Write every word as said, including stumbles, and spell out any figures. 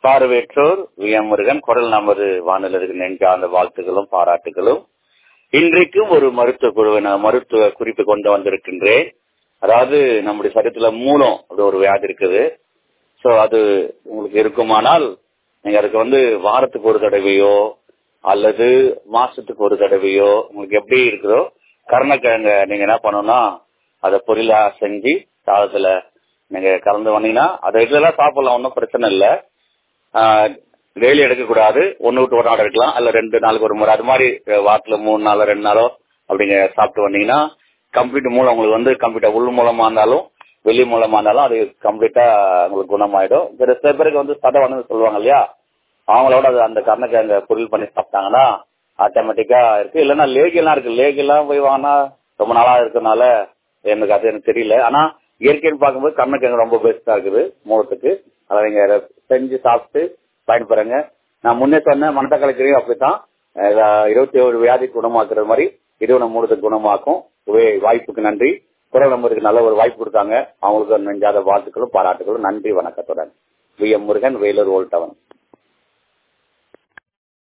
பார்வையற்றோர் we M Murugan. குரல் நமது வானொலிக்கு நெஞ்சார்ந்த வாழ்த்துக்களும் பாராட்டுகளும். இன்றைக்கும் ஒரு மருத்துவ குழுவை நான் மருத்துவ குறிப்பு கொண்டு வந்திருக்கின்றேன். அதாவது நம்முடைய சரீரத்துல மூலம் அது ஒரு வியாதி இருக்குது. சோ அது உங்களுக்கு இருக்குமானால் நீங்க அதுக்கு வந்து வாரத்துக்கு ஒரு தடவையோ அல்லது மாசத்துக்கு ஒரு தடவையோ உங்களுக்கு எப்படி இருக்குதோ கருணக்கிழங்க நீங்க என்ன பண்ணணும்னா அதை பொரியலா செஞ்சு சாதத்துல நீங்க கலந்து வந்தீங்கன்னா அதை ரெகுலரா சாப்பிடலாம், ஒன்றும் பிரச்சனை இல்லை. டெய்லி எடுக்கக்கூடாது, ஒன்னு விட்டு ஒரு நாள் எடுக்கலாம், அல்ல ரெண்டு நாளுக்கு ஒரு முறை அது மாதிரி வாரத்துல மூணு நாளோ ரெண்டு நாளோ அப்படிங்க சாப்பிட்டு வந்தீங்கன்னா கம்ப்ளீட் மூலம் உங்களுக்கு வந்து கம்ப்ளீட்டா உள் மூலமா இருந்தாலும் வெளி மூலமா இருந்தாலும் அது கம்ப்ளீட்டா உங்களுக்கு குணமாயிடும். சில பேருக்கு வந்து சதை வந்து சொல்லுவாங்க இல்லையா, அவங்களோட அது அந்த கருணக்கிழங்க பொரியல் பண்ணி சாப்பிட்டாங்கன்னா ஆட்டோமேட்டிக்கா இருக்கு. இல்லைன்னா லேகிலாம் இருக்கு, லேகிலாம் போய் வாங்கினா ரொம்ப நாளா இருக்கனால எனக்கு அது எனக்கு தெரியல. ஆனா இயற்கைன்னு பார்க்கும்போது கருணக்கிழங்கு ரொம்ப பெஸ்டா இருக்குது மூலத்துக்கு. அதை நீங்க செஞ்சு சாப்பிட்டு பயன்படுங்க. நான் முன்னே சொன்ன மணத்தக்காளி கீரையும் அப்படித்தான் இருபத்தி ஏழு வியாதி குணமாக்குற மாதிரி இதுவும் நம்ம மூலத்துக்கு குணமாக்கும். வாய்ப்புக்கு நன்றி. குரல் நம்பருக்கு நல்ல ஒரு வாய்ப்பு கொடுத்தாங்க, அவங்களுக்கு நெஞ்சாத வாழ்த்துக்களும் பாராட்டுகளும். நன்றி, வணக்கத்துடன் V M Murugan, Vellore old down.